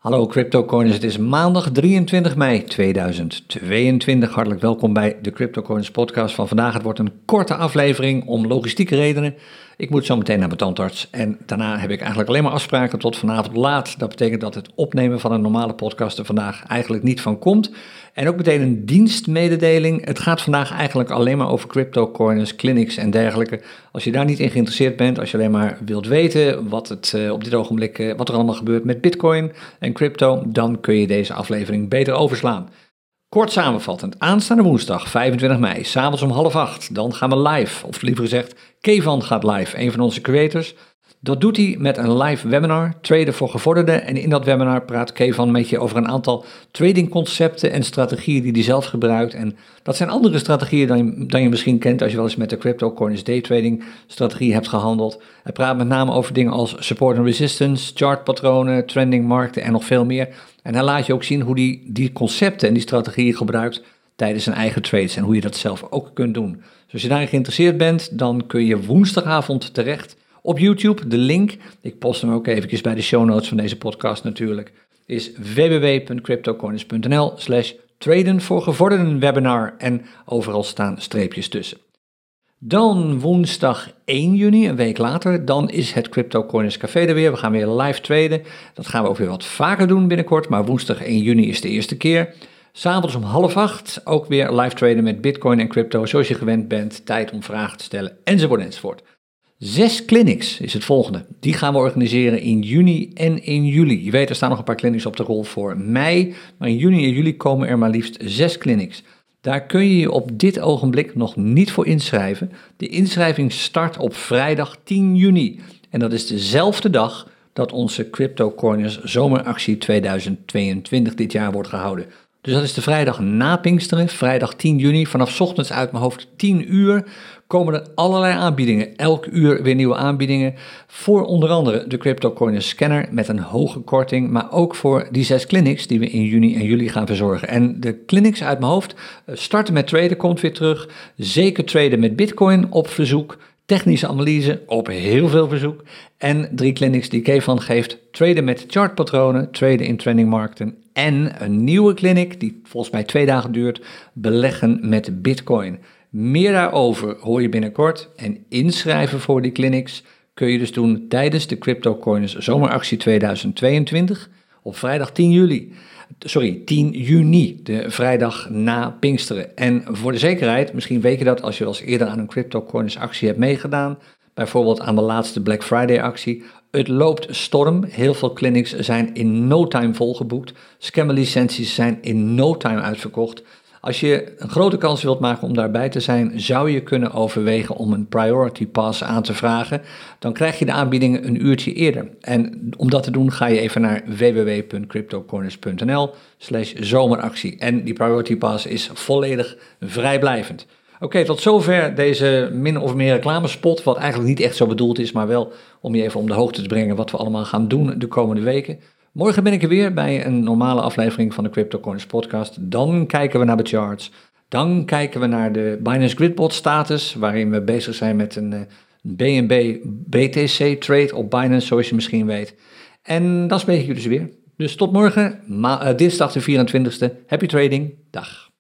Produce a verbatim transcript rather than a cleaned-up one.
Hallo CryptoCoiners, het is maandag drieëntwintig mei tweeduizend tweeëntwintig. Hartelijk welkom bij de CryptoCoiners podcast van vandaag. Het wordt een korte aflevering om logistieke redenen. Ik moet zo meteen naar mijn tandarts en daarna heb ik eigenlijk alleen maar afspraken tot vanavond laat. Dat betekent dat het opnemen van een normale podcast er vandaag eigenlijk niet van komt. En ook meteen een dienstmededeling. Het gaat vandaag eigenlijk alleen maar over CryptoCoiners, clinics en dergelijke. Als je daar niet in geïnteresseerd bent, als je alleen maar wilt weten wat, het, uh, op dit ogenblik, uh, wat er allemaal gebeurt met Bitcoin en crypto, dan kun je deze aflevering beter overslaan. Kort samenvattend, aanstaande woensdag vijfentwintig mei, s'avonds om half acht, dan gaan we live, of liever gezegd, Kevan gaat live, een van onze creators. Dat doet hij met een live webinar, traden voor gevorderden. En in dat webinar praat Kevan met je over een aantal tradingconcepten en strategieën die hij zelf gebruikt. En dat zijn andere strategieën dan je, dan je misschien kent als je wel eens met de CryptoCoiners daytrading strategie hebt gehandeld. Hij praat met name over dingen als support en resistance, chartpatronen, trending markten en nog veel meer. En hij laat je ook zien hoe hij die concepten en die strategieën gebruikt tijdens zijn eigen trades en hoe je dat zelf ook kunt doen. Dus als je daarin geïnteresseerd bent, dan kun je woensdagavond terecht op YouTube. De link, ik post hem ook eventjes bij de show notes van deze podcast natuurlijk, is www.cryptocoiners.nl slash traden voor gevorderden webinar en overal staan streepjes tussen. Dan woensdag één juni, een week later, dan is het CryptoCoiners Café er weer. We gaan weer live traden. Dat gaan we ook weer wat vaker doen binnenkort, maar woensdag één juni is de eerste keer. S'avonds om half acht ook weer live traden met Bitcoin en crypto, zoals je gewend bent, tijd om vragen te stellen, enzovoort enzovoort. Zes clinics is het volgende. Die gaan we organiseren in juni en in juli. Je weet, er staan nog een paar clinics op de rol voor mei, maar in juni en juli komen er maar liefst zes clinics. Daar kun je je op dit ogenblik nog niet voor inschrijven. De inschrijving start op vrijdag tien juni. En dat is dezelfde dag dat onze CryptoCoiners zomeractie tweeduizend tweeëntwintig dit jaar wordt gehouden. Dus dat is de vrijdag na Pinksteren, vrijdag tien juni, vanaf 's ochtends uit mijn hoofd tien uur, komen er allerlei aanbiedingen, elk uur weer nieuwe aanbiedingen, voor onder andere de CryptoCoiners scanner met een hoge korting, maar ook voor die zes clinics die we in juni en juli gaan verzorgen. En de clinics uit mijn hoofd, starten met traden komt weer terug, zeker traden met Bitcoin op verzoek, technische analyse op heel veel verzoek en drie clinics die Kevan geeft, traden met chartpatronen, traden in trendingmarkten en een nieuwe clinic die volgens mij twee dagen duurt, beleggen met Bitcoin. Meer daarover hoor je binnenkort en inschrijven voor die clinics kun je dus doen tijdens de CryptoCoiners zomeractie tweeduizend tweeëntwintig op vrijdag tien juli. Sorry, tien juni, de vrijdag na Pinksteren. En voor de zekerheid, misschien weet je dat als je wel eens eerder aan een CryptoCoiners actie hebt meegedaan, bijvoorbeeld aan de laatste Black Friday actie. Het loopt storm, heel veel clinics zijn in no time volgeboekt, scammerlicenties zijn in no time uitverkocht. Als je een grote kans wilt maken om daarbij te zijn, zou je kunnen overwegen om een priority pass aan te vragen. Dan krijg je de aanbiedingen een uurtje eerder. En om dat te doen ga je even naar www.cryptocorners.nl slash zomeractie. En die priority pass is volledig vrijblijvend. Oké, okay, tot zover deze min of meer reclamespot, wat eigenlijk niet echt zo bedoeld is, maar wel om je even om de hoogte te brengen wat we allemaal gaan doen de komende weken. Morgen ben ik er weer bij een normale aflevering van de CryptoCoiners podcast. Dan kijken we naar de charts. Dan kijken we naar de Binance Gridbot status, waarin we bezig zijn met een B N B B T C trade op Binance, zoals je misschien weet. En dan spreek ik je dus weer. Dus tot morgen, ma- uh, dinsdag de vierentwintigste. Happy trading. Dag.